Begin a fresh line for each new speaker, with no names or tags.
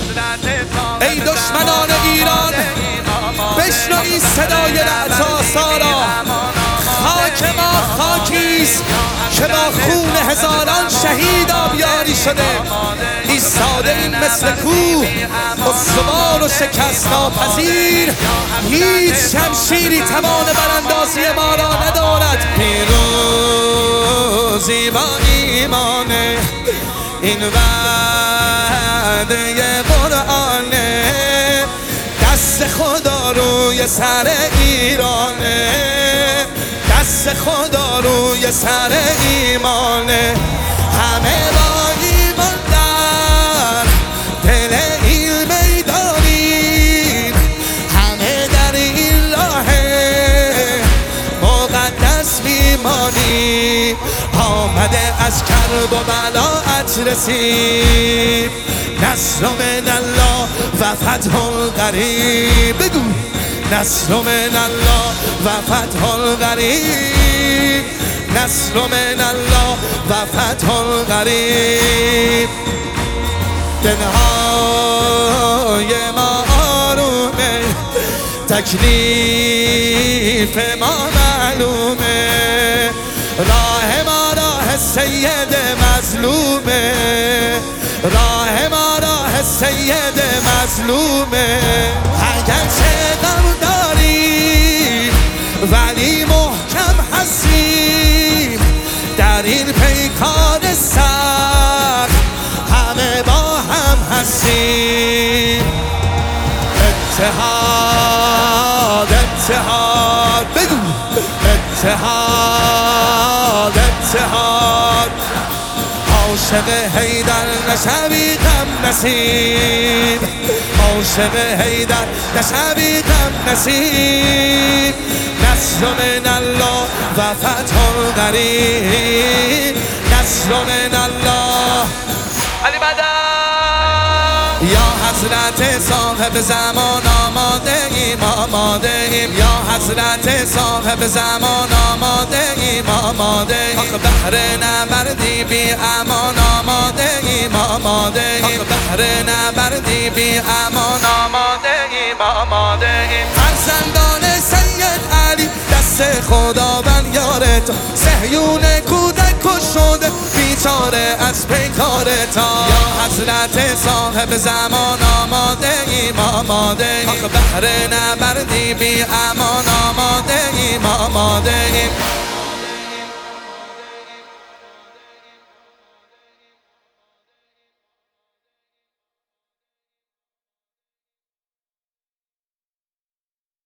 ای دشمنان ایران بشنوید صدای رعد آسا. خاک ما خاکیست که با خون هزاران شهید آبیاری شده. ایستاده این مثل کوه استوار و شکست ناپذیر. هیچ شمشیری توان براندازی ما را ندارد. پیروزی با ایمان این وعده قرآنه. دست خدا روی سر ایرانه. دست خدا روی سر ایمانه. همه با ایمان در دل این میدانیم. همه در این راه مقدس میمانیم. آمده از کرب و بلایت رسید. نصر من الله و فتح قریب. بگو نصر من الله و فتح قریب. نصر من الله و فتح قریب. دلهای ما آرومه تکلیف ما معلومه. راه ما راه سید مظلومه. راه ما راه سید مظلومه. اگرچه غم داریم ولی محکم هستیم. در این پیکار سخت همه با هم هستیم. اتحاد اتحاد. بگو اتحاد اتحاد. عاشق حیدر نشوی غم نصیب. عاشق حیدر نشوی غم نصیب. نصر من الله و فتح قریب. نصر من الله. علی مدد. یا حضرت صاحب زمان آماده ایم آماده ایم. یا حضرت صاحب زمان آماده ایم آماده ایم. آخ بحر نبردی بی امان آماده ایم آماده ایم. آخ بحر نبردی بی امان آماده ایم آماده ایم. فرزندان سید علی دست خداوند یارت. صهیون کودک کش شده بیچاره از پیکارتا. یا حضرت صاحب زمان آماده ایم آماده ایم. آخ بحر نبردی بی امان آماده ایم آماده ایم.